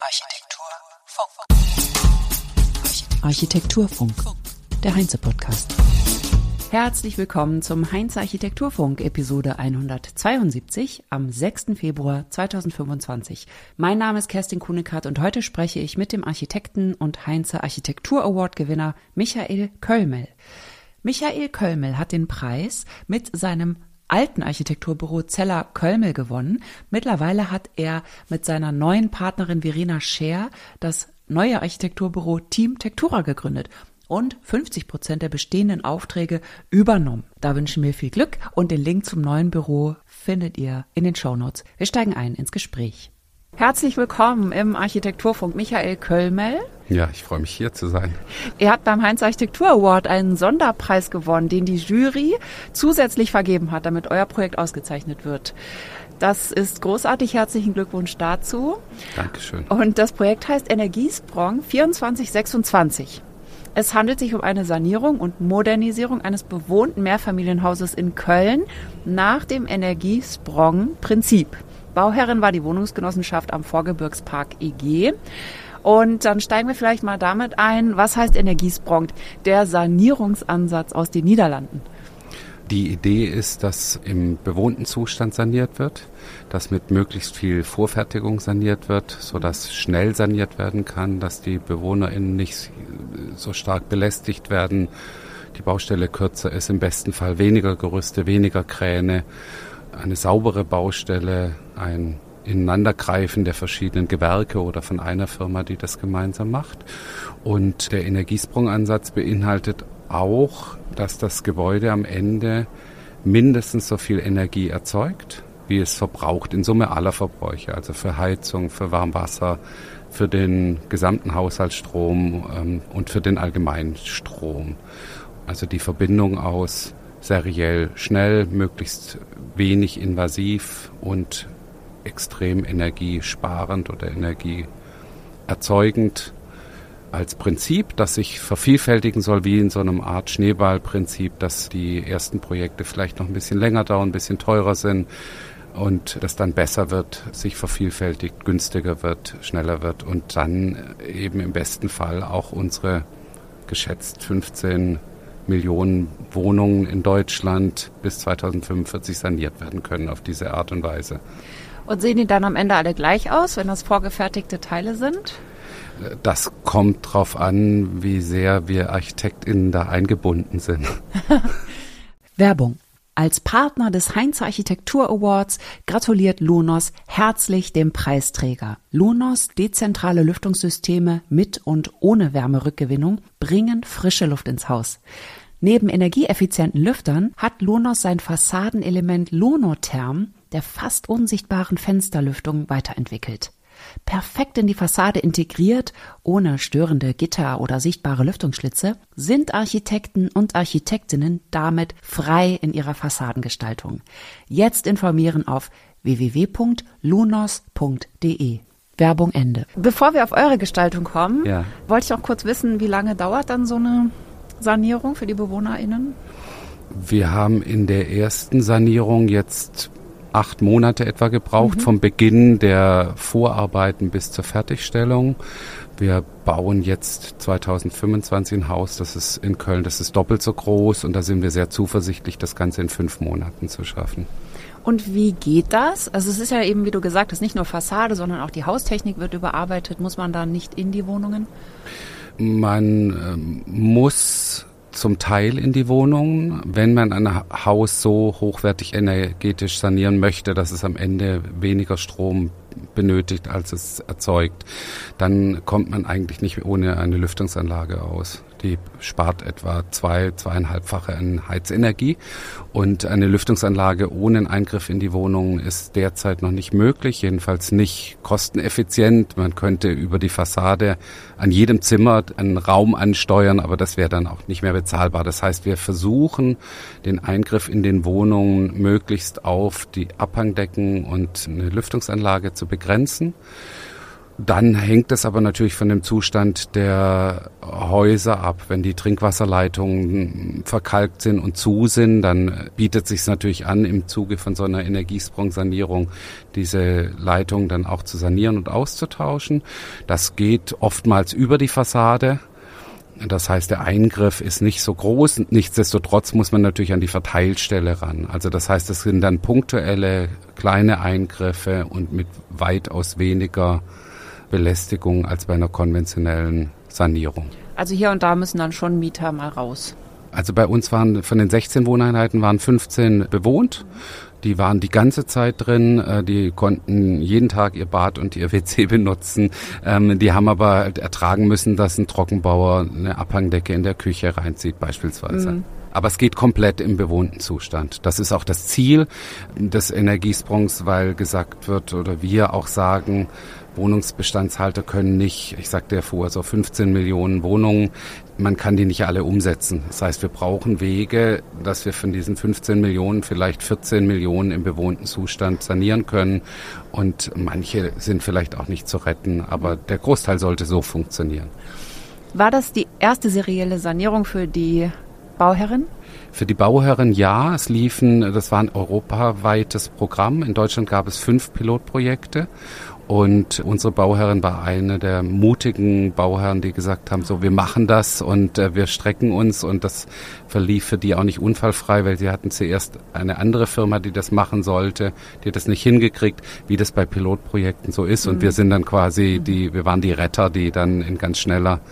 Architekturfunk, der Heinze-Podcast. Herzlich willkommen zum Heinze Architekturfunk, Episode 172 am 6. Februar 2025. Mein Name ist Kerstin Kuhnekart und heute spreche ich mit dem Architekten und Heinze Architektur Award-Gewinner Michael Kölmel. Michael Kölmel hat den Preis mit seinem alten Architekturbüro Zeller Kölmel gewonnen. Mittlerweile hat er mit seiner neuen Partnerin Verena Scher das neue Architekturbüro Team Tektura gegründet und 50% der bestehenden Aufträge übernommen. Da wünschen wir viel Glück und den Link zum neuen Büro findet ihr in den Shownotes. Wir steigen ein ins Gespräch. Herzlich willkommen im Architekturfunk, Michael Kölmel. Ja, ich freue mich, hier zu sein. Er hat beim Heinze Architektur Award einen Sonderpreis gewonnen, den die Jury zusätzlich vergeben hat, damit euer Projekt ausgezeichnet wird. Das ist großartig. Herzlichen Glückwunsch dazu. Dankeschön. Und das Projekt heißt Energiesprong 2426. Es handelt sich um eine Sanierung und Modernisierung eines bewohnten Mehrfamilienhauses in Köln nach dem Energiesprong-Prinzip. Bauherrin war die Wohnungsgenossenschaft am Vorgebirgspark EG. Und dann steigen wir vielleicht mal damit ein, was heißt Energiesprong? Der Sanierungsansatz aus den Niederlanden. Die Idee ist, dass im bewohnten Zustand saniert wird, dass mit möglichst viel Vorfertigung saniert wird, sodass schnell saniert werden kann, dass die BewohnerInnen nicht so stark belästigt werden, die Baustelle kürzer ist, im besten Fall weniger Gerüste, weniger Kräne, eine saubere Baustelle, ein Ineinandergreifen der verschiedenen Gewerke oder von einer Firma, die das gemeinsam macht. Und der Energiesprung-Ansatz beinhaltet auch, dass das Gebäude am Ende mindestens so viel Energie erzeugt, wie es verbraucht, in Summe aller Verbräuche, also für Heizung, für Warmwasser, für den gesamten Haushaltsstrom und für den allgemeinen Strom. Also die Verbindung aus seriell schnell, möglichst wenig invasiv und extrem energiesparend oder energieerzeugend als Prinzip, das sich vervielfältigen soll, wie in so einem Art Schneeballprinzip, dass die ersten Projekte vielleicht noch ein bisschen länger dauern, ein bisschen teurer sind und das dann besser wird, sich vervielfältigt, günstiger wird, schneller wird und dann eben im besten Fall auch unsere geschätzt 15 Millionen Wohnungen in Deutschland bis 2045 saniert werden können auf diese Art und Weise. Und sehen die dann am Ende alle gleich aus, wenn das vorgefertigte Teile sind? Das kommt drauf an, wie sehr wir ArchitektInnen da eingebunden sind. Werbung. Als Partner des Heinze Architektur Awards gratuliert Lunos herzlich dem Preisträger. Lunos dezentrale Lüftungssysteme mit und ohne Wärmerückgewinnung bringen frische Luft ins Haus. Neben energieeffizienten Lüftern hat Lunos sein Fassadenelement Lunotherm der fast unsichtbaren Fensterlüftung weiterentwickelt. Perfekt in die Fassade integriert, ohne störende Gitter oder sichtbare Lüftungsschlitze, sind Architekten und Architektinnen damit frei in ihrer Fassadengestaltung. Jetzt informieren auf www.lunos.de. Werbung Ende. Bevor wir auf eure Gestaltung kommen, wollte ich auch kurz wissen, wie lange dauert dann so eine Sanierung für die BewohnerInnen? Wir haben in der ersten Sanierung jetzt 8 Monate etwa gebraucht, vom Beginn der Vorarbeiten bis zur Fertigstellung. Wir bauen jetzt 2025 ein Haus, das ist in Köln, das ist doppelt so groß und da sind wir sehr zuversichtlich, das Ganze in 5 Monaten zu schaffen. Und wie geht das? Also es ist ja eben, wie du gesagt hast, nicht nur Fassade, sondern auch die Haustechnik wird überarbeitet. Muss man da nicht in die Wohnungen? Man muss zum Teil in die Wohnung, wenn man ein Haus so hochwertig energetisch sanieren möchte, dass es am Ende weniger Strom benötigt, als es erzeugt, dann kommt man eigentlich nicht ohne eine Lüftungsanlage aus. Die spart etwa 2,5-fache an Heizenergie und eine Lüftungsanlage ohne einen Eingriff in die Wohnung ist derzeit noch nicht möglich, jedenfalls nicht kosteneffizient. Man könnte über die Fassade an jedem Zimmer einen Raum ansteuern, aber das wäre dann auch nicht mehr bezahlbar. Das heißt, wir versuchen, den Eingriff in den Wohnungen möglichst auf die Abhangdecken und eine Lüftungsanlage zu begrenzen. Dann hängt es aber natürlich von dem Zustand der Häuser ab. Wenn die Trinkwasserleitungen verkalkt sind und zu sind, dann bietet es sich natürlich an, im Zuge von so einer Energiesprong-Sanierung diese Leitungen dann auch zu sanieren und auszutauschen. Das geht oftmals über die Fassade. Das heißt, der Eingriff ist nicht so groß. Nichtsdestotrotz muss man natürlich an die Verteilstelle ran. Also das heißt, es sind dann punktuelle kleine Eingriffe und mit weitaus weniger Belästigung als bei einer konventionellen Sanierung. Also hier und da müssen dann schon Mieter mal raus. Also bei uns waren von den 16 Wohneinheiten waren 15 bewohnt. Die waren die ganze Zeit drin, die konnten jeden Tag ihr Bad und ihr WC benutzen. Die haben aber ertragen müssen, dass ein Trockenbauer eine Abhangdecke in der Küche reinzieht beispielsweise. Mhm. Aber es geht komplett im bewohnten Zustand. Das ist auch das Ziel des Energiesprongs, weil gesagt wird oder wir auch sagen, Wohnungsbestandshalter können nicht, ich sagte ja vorher, so 15 Millionen Wohnungen, man kann die nicht alle umsetzen. Das heißt, wir brauchen Wege, dass wir von diesen 15 Millionen vielleicht 14 Millionen im bewohnten Zustand sanieren können. Und manche sind vielleicht auch nicht zu retten, aber der Großteil sollte so funktionieren. War das die erste serielle Sanierung für die Bauherrin? Für die Bauherrin ja, das war ein europaweites Programm. In Deutschland gab es 5 Pilotprojekte. Und unsere Bauherrin war eine der mutigen Bauherren, die gesagt haben, so wir machen das und wir strecken uns. Und das verlief für die auch nicht unfallfrei, weil sie hatten zuerst eine andere Firma, die das machen sollte, die hat das nicht hingekriegt, wie das bei Pilotprojekten so ist. Und wir sind dann quasi wir waren die Retter, die dann in ganz schneller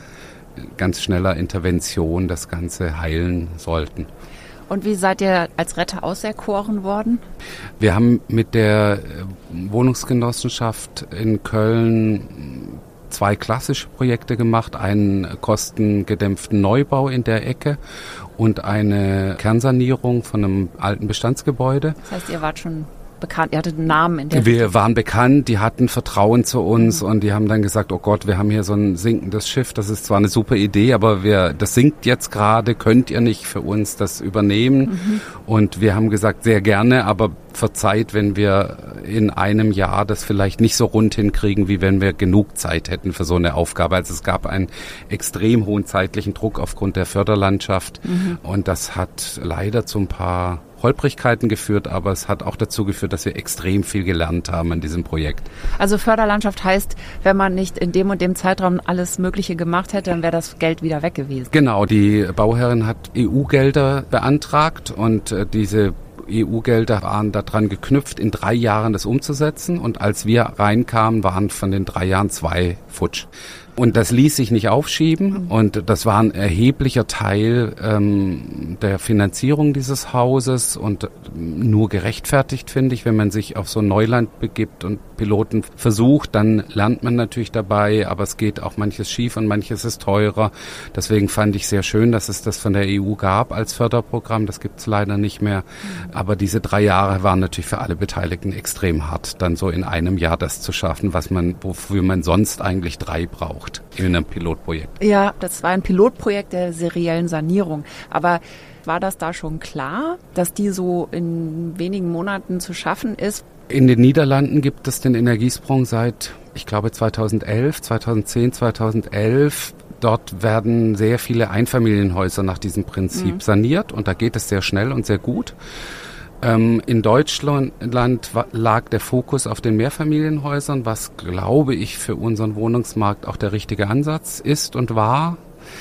Intervention das Ganze heilen sollten. Und wie seid ihr als Retter auserkoren worden? Wir haben mit der Wohnungsgenossenschaft in Köln 2 klassische Projekte gemacht, einen kostengedämpften Neubau in der Ecke und eine Kernsanierung von einem alten Bestandsgebäude. Das heißt, ihr wart schon bekannt, ihr hattet einen Namen in der Wir waren bekannt, die hatten Vertrauen zu uns und die haben dann gesagt, oh Gott, wir haben hier so ein sinkendes Schiff, das ist zwar eine super Idee, aber das sinkt jetzt gerade, könnt ihr nicht für uns das übernehmen? Und wir haben gesagt, sehr gerne, aber verzeiht, wenn wir in einem Jahr das vielleicht nicht so rund hinkriegen, wie wenn wir genug Zeit hätten für so eine Aufgabe. Also es gab einen extrem hohen zeitlichen Druck aufgrund der Förderlandschaft und das hat leider zu ein paar Holprigkeiten geführt, aber es hat auch dazu geführt, dass wir extrem viel gelernt haben in diesem Projekt. Also Förderlandschaft heißt, wenn man nicht in dem und dem Zeitraum alles Mögliche gemacht hätte, dann wäre das Geld wieder weg gewesen. Genau, die Bauherrin hat EU-Gelder beantragt und diese EU-Gelder waren daran geknüpft, in 3 Jahren das umzusetzen. Und als wir reinkamen, waren von den 3 Jahren 2 futsch. Und das ließ sich nicht aufschieben und das war ein erheblicher Teil der Finanzierung dieses Hauses und nur gerechtfertigt, finde ich, wenn man sich auf so Neuland begibt und Piloten versucht, dann lernt man natürlich dabei, aber es geht auch manches schief und manches ist teurer. Deswegen fand ich sehr schön, dass es das von der EU gab als Förderprogramm, das gibt es leider nicht mehr. Aber diese 3 Jahre waren natürlich für alle Beteiligten extrem hart, dann so in einem Jahr das zu schaffen, wofür man sonst eigentlich 3 braucht. In einem Pilotprojekt. Ja, das war ein Pilotprojekt der seriellen Sanierung. Aber war das da schon klar, dass die so in wenigen Monaten zu schaffen ist? In den Niederlanden gibt es den Energiesprong seit, ich glaube, 2010, 2011. Dort werden sehr viele Einfamilienhäuser nach diesem Prinzip saniert und da geht es sehr schnell und sehr gut. In Deutschland lag der Fokus auf den Mehrfamilienhäusern, was, glaube ich, für unseren Wohnungsmarkt auch der richtige Ansatz ist und war.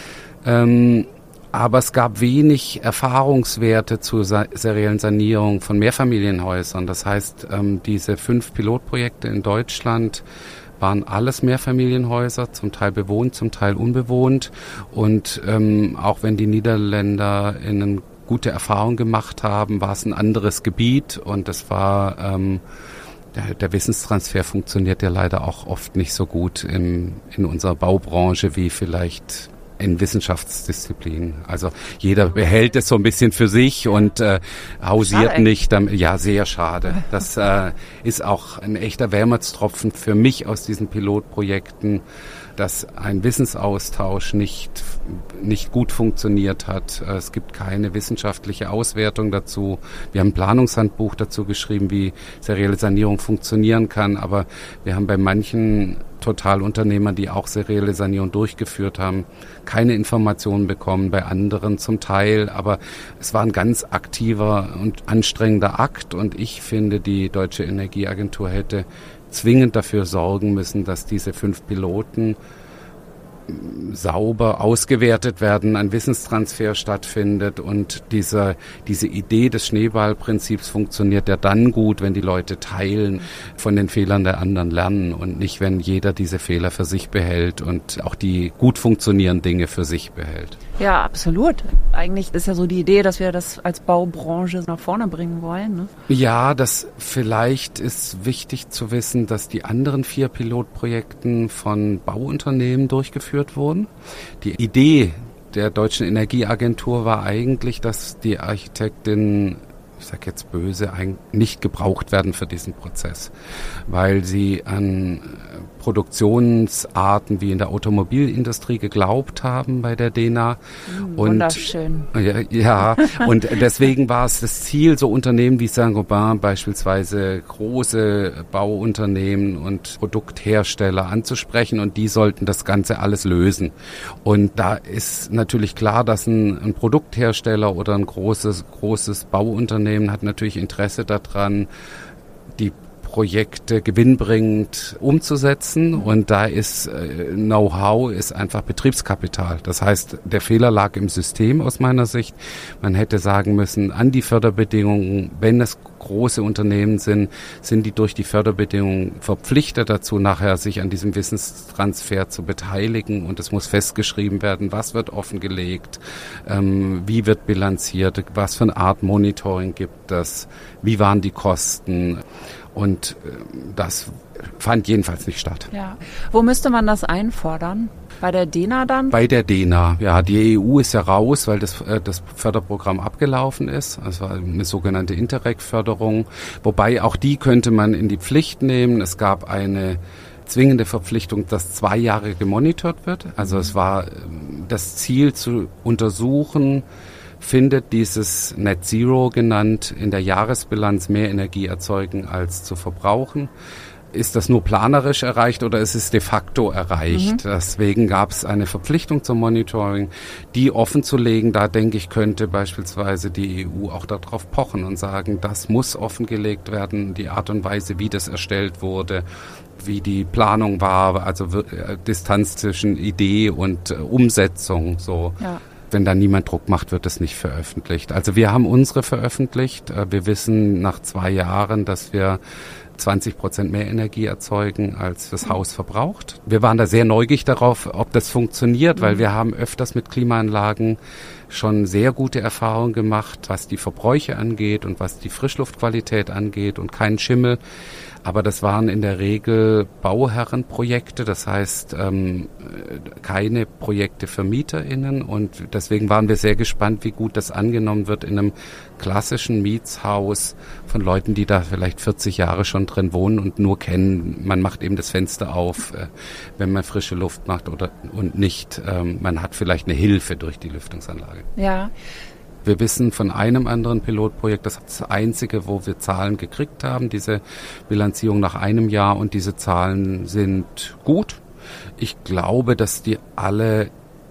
Aber es gab wenig Erfahrungswerte zur seriellen Sanierung von Mehrfamilienhäusern. Das heißt, diese 5 Pilotprojekte in Deutschland waren alles Mehrfamilienhäuser, zum Teil bewohnt, zum Teil unbewohnt. Und auch wenn die NiederländerInnen gute Erfahrungen gemacht haben, war es ein anderes Gebiet und das war der Wissenstransfer funktioniert ja leider auch oft nicht so gut in unserer Baubranche wie vielleicht in Wissenschaftsdisziplinen. Also jeder behält es so ein bisschen für sich und hausiert schade. Nicht. Ja, sehr schade. Das ist auch ein echter Wermutstropfen für mich aus diesen Pilotprojekten, dass ein Wissensaustausch nicht gut funktioniert hat. Es gibt keine wissenschaftliche Auswertung dazu. Wir haben ein Planungshandbuch dazu geschrieben, wie serielle Sanierung funktionieren kann, aber wir haben bei manchen Totalunternehmern, die auch serielle Sanierung durchgeführt haben, keine Informationen bekommen, bei anderen zum Teil. Aber es war ein ganz aktiver und anstrengender Akt. Und ich finde, die Deutsche Energieagentur hätte zwingend dafür sorgen müssen, dass diese 5 Piloten sauber ausgewertet werden, ein Wissenstransfer stattfindet und diese Idee des Schneeballprinzips funktioniert ja dann gut, wenn die Leute teilen, von den Fehlern der anderen lernen und nicht, wenn jeder diese Fehler für sich behält und auch die gut funktionierenden Dinge für sich behält. Ja, absolut. Eigentlich ist ja so die Idee, dass wir das als Baubranche nach vorne bringen wollen, ne? Ja, das vielleicht ist wichtig zu wissen, dass die anderen 4 Pilotprojekten von Bauunternehmen durchgeführt wurden. Die Idee der Deutschen Energieagentur war eigentlich, dass die Architektinnen, ich sage jetzt böse, nicht gebraucht werden für diesen Prozess, weil sie an Produktionsarten wie in der Automobilindustrie geglaubt haben bei der DENA. Wunderschön. Ja, und deswegen war es das Ziel, so Unternehmen wie Saint-Gobain beispielsweise, große Bauunternehmen und Produkthersteller anzusprechen und die sollten das Ganze alles lösen. Und da ist natürlich klar, dass ein Produkthersteller oder ein großes Bauunternehmen hat natürlich Interesse daran, die Projekte gewinnbringend umzusetzen und da ist Know-how ist einfach Betriebskapital. Das heißt, der Fehler lag im System aus meiner Sicht. Man hätte sagen müssen, an die Förderbedingungen, wenn es große Unternehmen sind die durch die Förderbedingungen verpflichtet dazu, nachher sich an diesem Wissenstransfer zu beteiligen und es muss festgeschrieben werden, was wird offengelegt, wie wird bilanziert, was für eine Art Monitoring gibt es, wie waren die Kosten. Und das fand jedenfalls nicht statt. Ja. Wo müsste man das einfordern? Bei der DENA dann? Bei der DENA, ja. Die EU ist ja raus, weil das Förderprogramm abgelaufen ist. Das war eine sogenannte Interreg-Förderung. Wobei auch die könnte man in die Pflicht nehmen. Es gab eine zwingende Verpflichtung, dass 2 Jahre gemonitort wird. Also es war das Ziel zu untersuchen, findet dieses Net Zero genannt in der Jahresbilanz mehr Energie erzeugen als zu verbrauchen. Ist das nur planerisch erreicht oder ist es de facto erreicht? Deswegen gab es eine Verpflichtung zum Monitoring, die offen zu legen. Da denke ich, könnte beispielsweise die EU auch darauf pochen und sagen, das muss offengelegt werden, die Art und Weise, wie das erstellt wurde, wie die Planung war, also Distanz zwischen Idee und Umsetzung, so. Ja. Wenn da niemand Druck macht, wird es nicht veröffentlicht. Also wir haben unsere veröffentlicht. Wir wissen nach 2 Jahren, dass wir 20% mehr Energie erzeugen, als das Haus verbraucht. Wir waren da sehr neugierig darauf, ob das funktioniert, weil wir haben öfters mit Klimaanlagen schon sehr gute Erfahrungen gemacht, was die Verbräuche angeht und was die Frischluftqualität angeht und keinen Schimmel. Aber das waren in der Regel Bauherrenprojekte, das heißt keine Projekte für MieterInnen. Und deswegen waren wir sehr gespannt, wie gut das angenommen wird in einem klassischen Mietshaus von Leuten, die da vielleicht 40 Jahre schon drin wohnen und nur kennen, man macht eben das Fenster auf, wenn man frische Luft macht und nicht, man hat vielleicht eine Hilfe durch die Lüftungsanlage. Ja. Wir wissen von einem anderen Pilotprojekt, das ist das einzige, wo wir Zahlen gekriegt haben, diese Bilanzierung nach einem Jahr und diese Zahlen sind gut. Ich glaube, dass die alle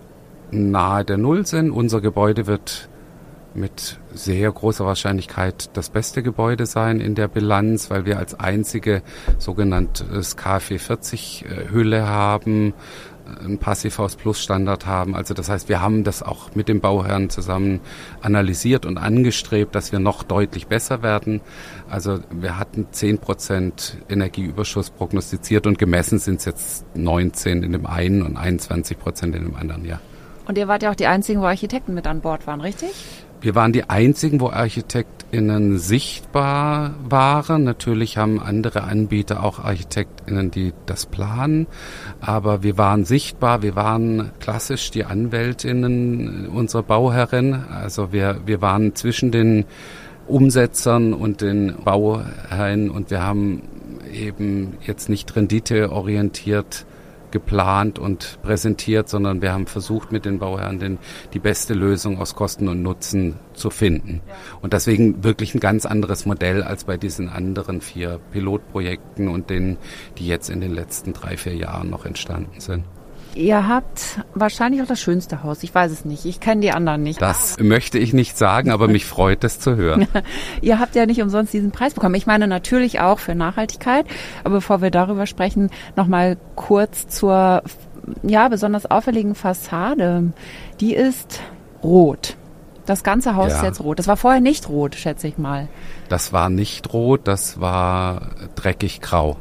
nahe der Null sind. Unser Gebäude wird mit sehr großer Wahrscheinlichkeit das beste Gebäude sein in der Bilanz, weil wir als einzige sogenanntes KfW-40-Hülle haben, ein Passivhaus-Plus-Standard haben. Also das heißt, wir haben das auch mit dem Bauherrn zusammen analysiert und angestrebt, dass wir noch deutlich besser werden. Also wir hatten 10% Energieüberschuss prognostiziert und gemessen sind es jetzt 19 in dem einen und 21% in dem anderen Jahr. Und ihr wart ja auch die einzigen, wo Architekten mit an Bord waren, richtig? Wir waren die einzigen, wo ArchitektInnen sichtbar waren. Natürlich haben andere Anbieter auch ArchitektInnen, die das planen. Aber wir waren sichtbar. Wir waren klassisch die AnwältInnen unserer Bauherrin. Also wir waren zwischen den Umsetzern und den Bauherren und wir haben eben jetzt nicht renditeorientiert geplant und präsentiert, sondern wir haben versucht, mit den Bauherren die beste Lösung aus Kosten und Nutzen zu finden. Ja. Und deswegen wirklich ein ganz anderes Modell als bei diesen anderen 4 Pilotprojekten und denen, die jetzt in den letzten 3-4 Jahren noch entstanden sind. Ihr habt wahrscheinlich auch das schönste Haus. Ich weiß es nicht. Ich kenne die anderen nicht. Das möchte ich nicht sagen, aber mich freut es zu hören. Ihr habt ja nicht umsonst diesen Preis bekommen. Ich meine natürlich auch für Nachhaltigkeit. Aber bevor wir darüber sprechen, noch mal kurz zur besonders auffälligen Fassade. Die ist rot. Das ganze Haus ist jetzt rot. Das war vorher nicht rot, schätze ich mal. Das war nicht rot, das war dreckig grau.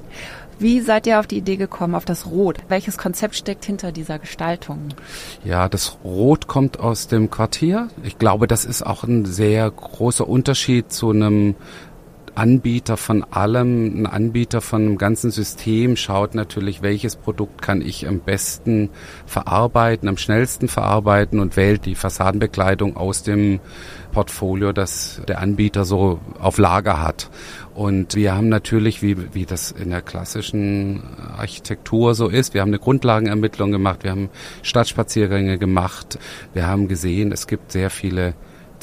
Wie seid ihr auf die Idee gekommen, auf das Rot? Welches Konzept steckt hinter dieser Gestaltung? Ja, das Rot kommt aus dem Quartier. Ich glaube, das ist auch ein sehr großer Unterschied zu einem Anbieter von allem. Ein Anbieter von einem ganzen System schaut natürlich, welches Produkt kann ich am besten verarbeiten, am schnellsten verarbeiten und wählt die Fassadenbekleidung aus dem Portfolio, das der Anbieter so auf Lager hat. Und wir haben natürlich, wie das in der klassischen Architektur so ist, wir haben eine Grundlagenermittlung gemacht, wir haben Stadtspaziergänge gemacht, wir haben gesehen, es gibt sehr viele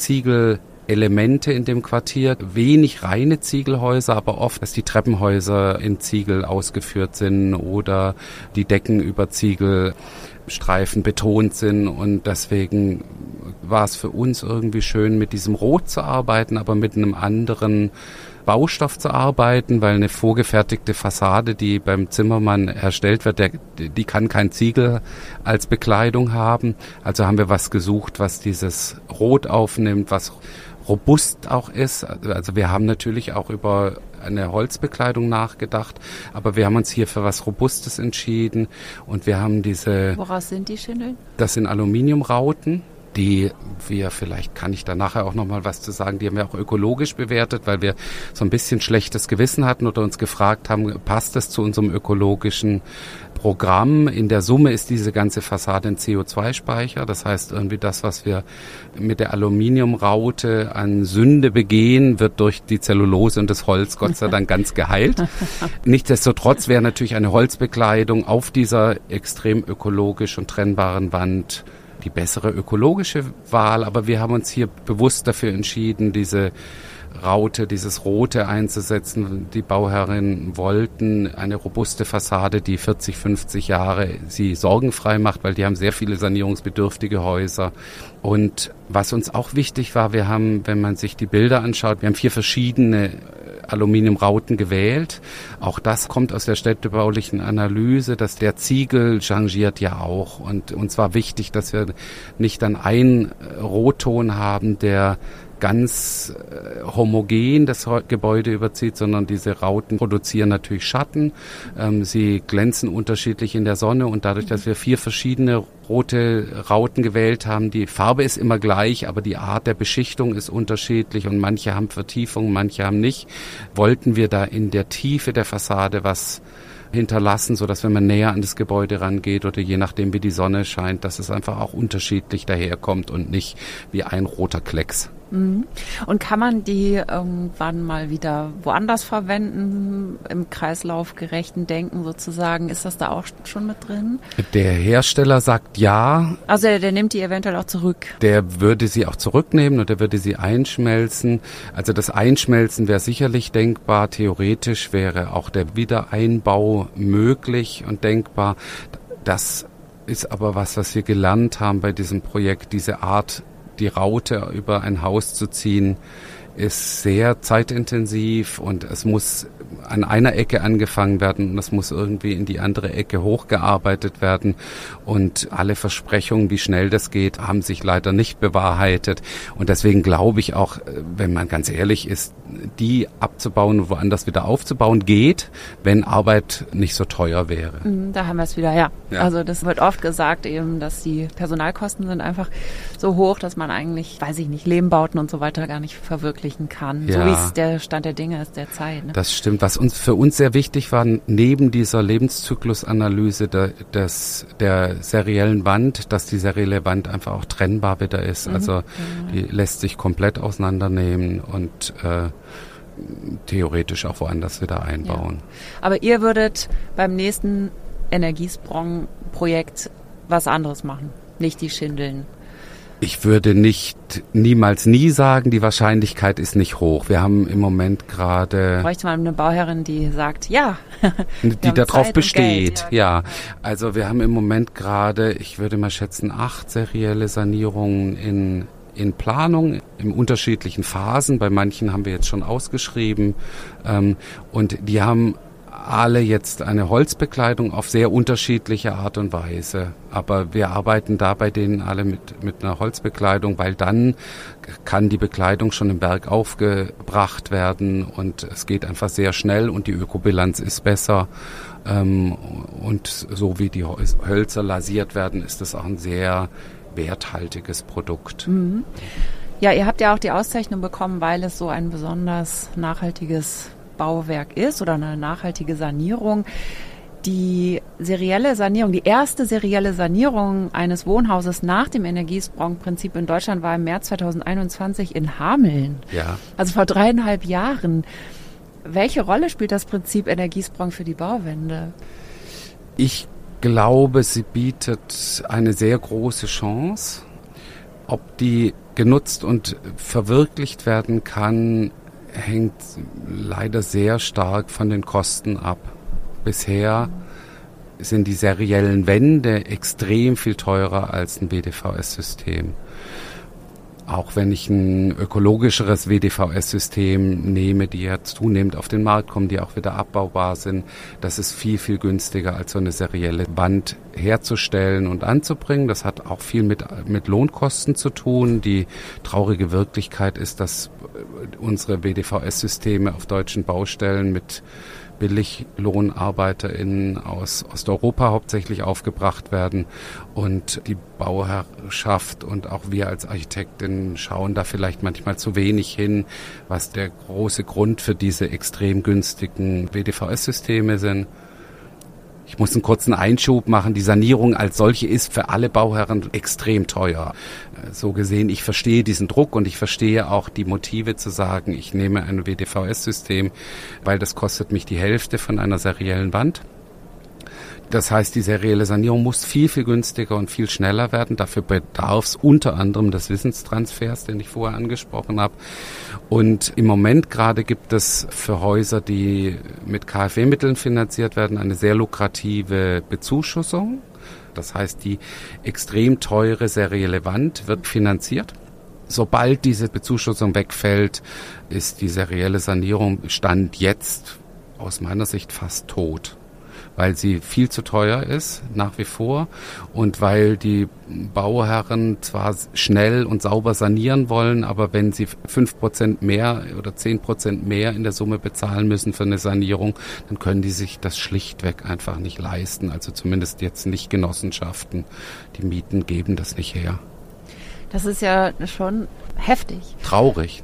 Ziegelelemente in dem Quartier, wenig reine Ziegelhäuser, aber oft, dass die Treppenhäuser in Ziegel ausgeführt sind oder die Decken über Ziegelstreifen betont sind und deswegen war es für uns irgendwie schön, mit diesem Rot zu arbeiten, aber mit einem anderen Baustoff zu arbeiten, weil eine vorgefertigte Fassade, die beim Zimmermann erstellt wird, die kann kein Ziegel als Bekleidung haben. Also haben wir was gesucht, was dieses Rot aufnimmt, was robust auch ist. Also wir haben natürlich auch über eine Holzbekleidung nachgedacht, aber wir haben uns hier für was Robustes entschieden und wir haben diese... Woraus sind die Schindeln? Das sind Aluminiumrauten. Die wir, vielleicht kann ich da nachher auch noch mal was zu sagen, die haben wir auch ökologisch bewertet, weil wir so ein bisschen schlechtes Gewissen hatten oder uns gefragt haben, passt das zu unserem ökologischen Programm? In der Summe ist diese ganze Fassade ein CO2-Speicher. Das heißt, irgendwie das, was wir mit der Aluminiumraute an Sünde begehen, wird durch die Zellulose und das Holz Gott sei Dank ganz geheilt. Nichtsdestotrotz wäre natürlich eine Holzbekleidung auf dieser extrem ökologisch und trennbaren Wand die bessere ökologische Wahl, aber wir haben uns hier bewusst dafür entschieden, diese Raute, dieses Rote einzusetzen. Die Bauherren wollten eine robuste Fassade, die 40, 50 Jahre sie sorgenfrei macht, weil die haben sehr viele sanierungsbedürftige Häuser. Und was uns auch wichtig war, wir haben, wenn man sich die Bilder anschaut, wir haben 4 verschiedene Aluminiumrauten gewählt. Auch das kommt aus der städtebaulichen Analyse, dass der Ziegel changiert ja auch. Und uns war wichtig, dass wir nicht dann einen Rotton haben, der ganz homogen das Gebäude überzieht, sondern diese Rauten produzieren natürlich Schatten. Sie glänzen unterschiedlich in der Sonne und dadurch, dass wir 4 verschiedene rote Rauten gewählt haben, die Farbe ist immer gleich, aber die Art der Beschichtung ist unterschiedlich und manche haben Vertiefung, manche haben nicht, wollten wir da in der Tiefe der Fassade was hinterlassen, so dass wenn man näher an das Gebäude rangeht oder je nachdem wie die Sonne scheint, dass es einfach auch unterschiedlich daherkommt und nicht wie ein roter Klecks. Und kann man die irgendwann mal wieder woanders verwenden, im kreislaufgerechten Denken sozusagen? Ist das da auch schon mit drin? Der Hersteller sagt ja. Also der nimmt die eventuell auch zurück? Der würde sie auch zurücknehmen und der würde sie einschmelzen. Also das Einschmelzen wäre sicherlich denkbar. Theoretisch wäre auch der Wiedereinbau möglich und denkbar. Das ist aber was wir gelernt haben bei diesem Projekt, diese Art, die Raute über ein Haus zu ziehen, ist sehr zeitintensiv und es muss an einer Ecke angefangen werden und es muss irgendwie in die andere Ecke hochgearbeitet werden und alle Versprechungen, wie schnell das geht, haben sich leider nicht bewahrheitet und deswegen glaube ich auch, wenn man ganz ehrlich ist, die abzubauen und woanders wieder aufzubauen geht, wenn Arbeit nicht so teuer wäre. Da haben wir es wieder, ja. Also das wird oft gesagt eben, dass die Personalkosten sind einfach so hoch, dass man eigentlich, weiß ich nicht, Lehmbauten und so weiter gar nicht verwirklichen kann, so wie es der Stand der Dinge ist derzeit. Ne? Das stimmt. Was für uns sehr wichtig war, neben dieser Lebenszyklusanalyse der seriellen Wand, dass die serielle Wand einfach auch trennbar wieder ist. Also die lässt sich komplett auseinandernehmen und theoretisch auch woanders wieder einbauen. Ja. Aber ihr würdet beim nächsten Energiesprong-Projekt was anderes machen, nicht die Schindeln? Ich würde niemals nie sagen, die Wahrscheinlichkeit ist nicht hoch. Wir haben im Moment gerade... Bräuchte man eine Bauherrin, die sagt, ja. Die darauf besteht, ja. Also wir haben im Moment gerade, ich würde mal schätzen, 8 serielle Sanierungen in Planung, in unterschiedlichen Phasen. Bei manchen haben wir jetzt schon ausgeschrieben. Und die haben alle jetzt eine Holzbekleidung auf sehr unterschiedliche Art und Weise. Aber wir arbeiten da bei denen alle mit einer Holzbekleidung, weil dann kann die Bekleidung schon im Berg aufgebracht werden und es geht einfach sehr schnell und die Ökobilanz ist besser. Und so wie die Hölzer lasiert werden, ist das auch ein sehr werthaltiges Produkt. Mhm. Ja, ihr habt ja auch die Auszeichnung bekommen, weil es so ein besonders nachhaltiges Bauwerk ist oder eine nachhaltige Sanierung. Die serielle Sanierung, die erste serielle Sanierung eines Wohnhauses nach dem Energiesprong-Prinzip in Deutschland war im März 2021 in Hameln. Ja. Also vor 3,5 Jahren. Welche Rolle spielt das Prinzip Energiesprong für die Bauwende? Ich glaube, sie bietet eine sehr große Chance. Ob die genutzt und verwirklicht werden kann, hängt leider sehr stark von den Kosten ab. Bisher sind die seriellen Wände extrem viel teurer als ein WDVS-System. Auch wenn ich ein ökologischeres WDVS-System nehme, die jetzt zunehmend auf den Markt kommen, die auch wieder abbaubar sind, das ist viel, viel günstiger als so eine serielle Wand herzustellen und anzubringen. Das hat auch viel mit Lohnkosten zu tun. Die traurige Wirklichkeit ist, dass unsere WDVS-Systeme auf deutschen Baustellen mit BilliglohnarbeiterInnen aus Osteuropa hauptsächlich aufgebracht werden und die Bauherrschaft und auch wir als Architektinnen schauen da vielleicht manchmal zu wenig hin, was der große Grund für diese extrem günstigen WDVS-Systeme sind. Ich muss einen kurzen Einschub machen. Die Sanierung als solche ist für alle Bauherren extrem teuer. So gesehen, ich verstehe diesen Druck und ich verstehe auch die Motive zu sagen, ich nehme ein WDVS-System, weil das kostet mich die Hälfte von einer seriellen Wand. Das heißt, die serielle Sanierung muss viel, viel günstiger und viel schneller werden. Dafür bedarf es unter anderem des Wissenstransfers, den ich vorher angesprochen habe. Und im Moment gerade gibt es für Häuser, die mit KfW-Mitteln finanziert werden, eine sehr lukrative Bezuschussung. Das heißt, die extrem teure serielle Wand wird finanziert. Sobald diese Bezuschussung wegfällt, ist die serielle Sanierung Stand jetzt aus meiner Sicht fast tot, weil sie viel zu teuer ist, nach wie vor, und weil die Bauherren zwar schnell und sauber sanieren wollen, aber wenn sie 5% mehr oder 10% mehr in der Summe bezahlen müssen für eine Sanierung, dann können die sich das schlichtweg einfach nicht leisten, also zumindest jetzt nicht Genossenschaften. Die Mieten geben das nicht her. Das ist ja schon heftig. Traurig.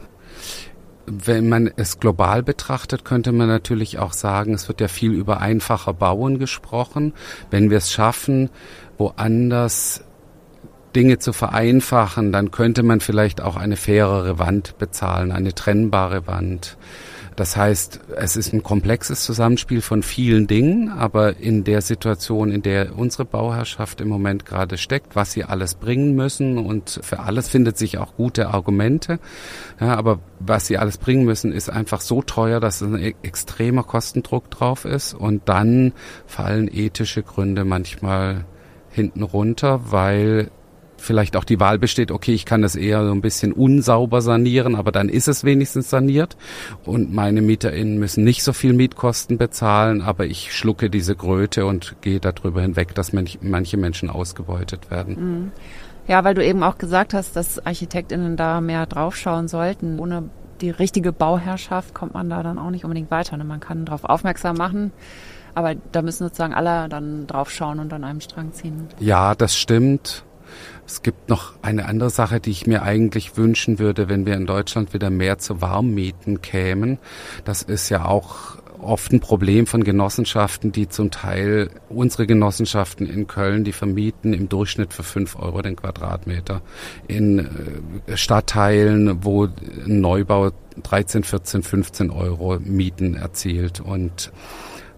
Wenn man es global betrachtet, könnte man natürlich auch sagen, es wird ja viel über einfacher Bauen gesprochen. Wenn wir es schaffen, woanders Dinge zu vereinfachen, dann könnte man vielleicht auch eine fairere Wand bezahlen, eine trennbare Wand. Das heißt, es ist ein komplexes Zusammenspiel von vielen Dingen, aber in der Situation, in der unsere Bauherrschaft im Moment gerade steckt, was sie alles bringen müssen, und für alles findet sich auch gute Argumente, ja, aber was sie alles bringen müssen, ist einfach so teuer, dass ein extremer Kostendruck drauf ist, und dann fallen ethische Gründe manchmal hinten runter, weil vielleicht auch die Wahl besteht, okay, ich kann das eher so ein bisschen unsauber sanieren, aber dann ist es wenigstens saniert und meine MieterInnen müssen nicht so viel Mietkosten bezahlen, aber ich schlucke diese Kröte und gehe darüber hinweg, dass manche Menschen ausgebeutet werden. Ja, weil du eben auch gesagt hast, dass ArchitektInnen da mehr draufschauen sollten. Ohne die richtige Bauherrschaft kommt man da dann auch nicht unbedingt weiter. Man kann darauf aufmerksam machen, aber da müssen sozusagen alle dann draufschauen und an einem Strang ziehen. Ja, das stimmt. Es gibt noch eine andere Sache, die ich mir eigentlich wünschen würde, wenn wir in Deutschland wieder mehr zu Warmmieten kämen. Das ist ja auch oft ein Problem von Genossenschaften, die zum Teil, unsere Genossenschaften in Köln, die vermieten im Durchschnitt für 5 Euro den Quadratmeter. In Stadtteilen, wo ein Neubau 13, 14, 15 Euro Mieten erzielt. Und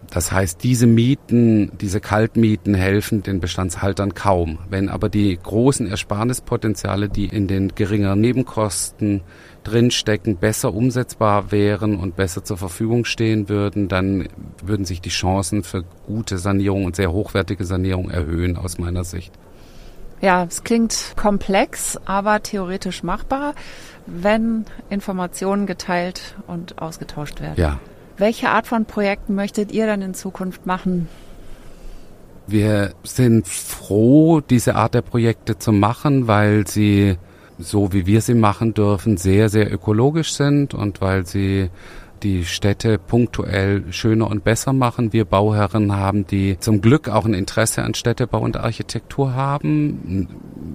Das heißt, diese Kaltmieten helfen den Bestandshaltern kaum. Wenn aber die großen Ersparnispotenziale, die in den geringeren Nebenkosten drinstecken, besser umsetzbar wären und besser zur Verfügung stehen würden, dann würden sich die Chancen für gute Sanierung und sehr hochwertige Sanierung erhöhen aus meiner Sicht. Ja, es klingt komplex, aber theoretisch machbar, wenn Informationen geteilt und ausgetauscht werden. Ja. Welche Art von Projekten möchtet ihr dann in Zukunft machen? Wir sind froh, diese Art der Projekte zu machen, weil sie, so wie wir sie machen dürfen, sehr, sehr ökologisch sind und weil sie die Städte punktuell schöner und besser machen. Wir Bauherren haben, die zum Glück auch ein Interesse an Städtebau und Architektur haben.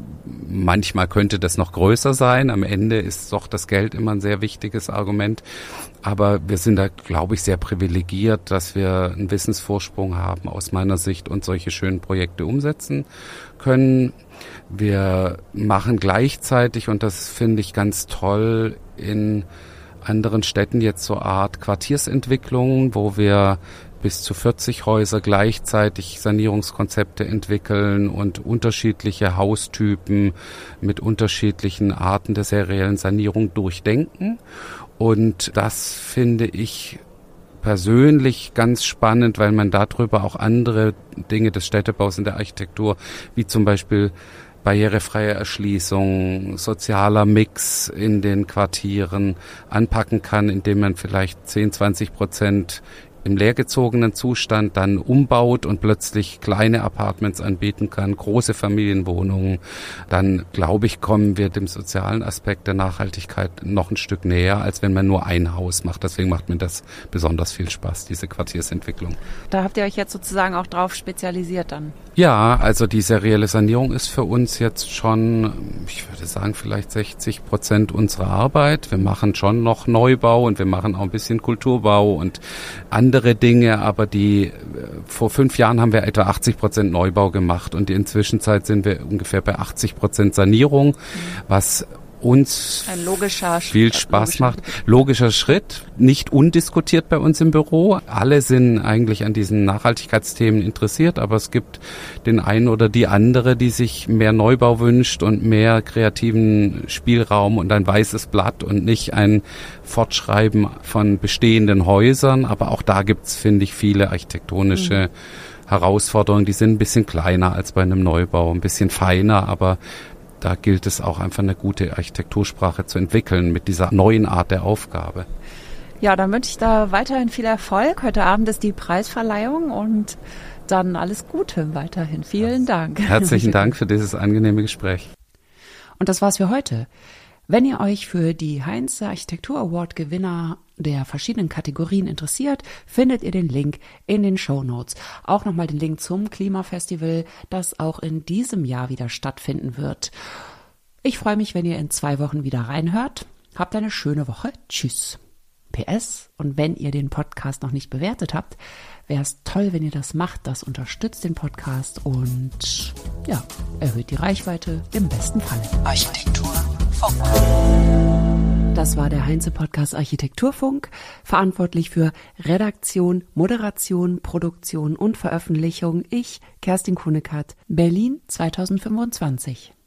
Manchmal könnte das noch größer sein. Am Ende ist doch das Geld immer ein sehr wichtiges Argument. Aber wir sind da, glaube ich, sehr privilegiert, dass wir einen Wissensvorsprung haben aus meiner Sicht und solche schönen Projekte umsetzen können. Wir machen gleichzeitig, und das finde ich ganz toll, in anderen Städten jetzt so Art Quartiersentwicklung, wo wir bis zu 40 Häuser gleichzeitig Sanierungskonzepte entwickeln und unterschiedliche Haustypen mit unterschiedlichen Arten der seriellen Sanierung durchdenken. Und das finde ich persönlich ganz spannend, weil man darüber auch andere Dinge des Städtebaus in der Architektur, wie zum Beispiel barrierefreie Erschließung, sozialer Mix in den Quartieren anpacken kann, indem man vielleicht 10-20% im leergezogenen Zustand dann umbaut und plötzlich kleine Apartments anbieten kann, große Familienwohnungen. Dann, glaube ich, kommen wir dem sozialen Aspekt der Nachhaltigkeit noch ein Stück näher, als wenn man nur ein Haus macht. Deswegen macht mir das besonders viel Spaß, diese Quartiersentwicklung. Da habt ihr euch jetzt sozusagen auch drauf spezialisiert dann? Ja, also die serielle Sanierung ist für uns jetzt schon, ich würde sagen, vielleicht 60% unserer Arbeit. Wir machen schon noch Neubau und wir machen auch ein bisschen Kulturbau und andere Dinge, aber vor 5 Jahren haben wir etwa 80% Neubau gemacht und in der Zwischenzeit sind wir ungefähr bei 80% Sanierung, was uns viel Spaß macht. Logischer Schritt, nicht undiskutiert bei uns im Büro. Alle sind eigentlich an diesen Nachhaltigkeitsthemen interessiert, aber es gibt den einen oder die andere, die sich mehr Neubau wünscht und mehr kreativen Spielraum und ein weißes Blatt und nicht ein Fortschreiben von bestehenden Häusern. Aber auch da gibt's, finde ich, viele architektonische Herausforderungen. Die sind ein bisschen kleiner als bei einem Neubau, ein bisschen feiner, aber da gilt es auch einfach eine gute Architektursprache zu entwickeln mit dieser neuen Art der Aufgabe. Ja, dann wünsche ich da weiterhin viel Erfolg. Heute Abend ist die Preisverleihung und dann alles Gute weiterhin. Vielen Dank. Herzlichen Dank für dieses angenehme Gespräch. Und das war's für heute. Wenn ihr euch für die Heinze Architektur Award Gewinner der verschiedenen Kategorien interessiert, findet ihr den Link in den Shownotes. Auch nochmal den Link zum Klimafestival, das auch in diesem Jahr wieder stattfinden wird. Ich freue mich, wenn ihr in 2 Wochen wieder reinhört. Habt eine schöne Woche. Tschüss. PS, und wenn ihr den Podcast noch nicht bewertet habt, wäre es toll, wenn ihr das macht. Das unterstützt den Podcast und ja, erhöht die Reichweite im besten Fall. Architekturfunk. Das war der Heinze-Podcast Architekturfunk, verantwortlich für Redaktion, Moderation, Produktion und Veröffentlichung. Ich, Kerstin Kuhnekert, Berlin 2025.